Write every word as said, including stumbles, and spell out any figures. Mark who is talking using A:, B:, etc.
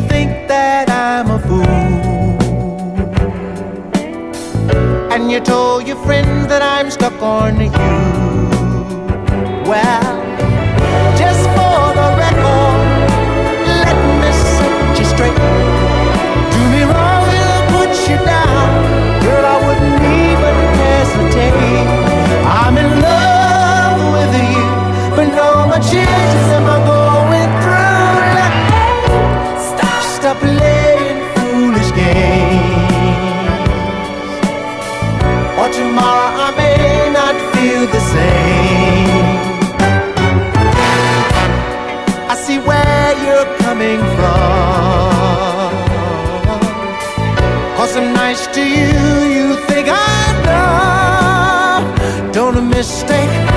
A: think that I'm a fool, and you told your friend that I'm stuck on you. Well, just for the record, let me set you straight. Do me wrong and I'll put you down. Girl, I wouldn't even hesitate. I'm in love with you, but no more chances am I going through. Like, stop, stop playing foolish games, or tomorrow I may not feel the same. I see where you're coming from, 'cause I'm nice to you, you think I know. Don't mistake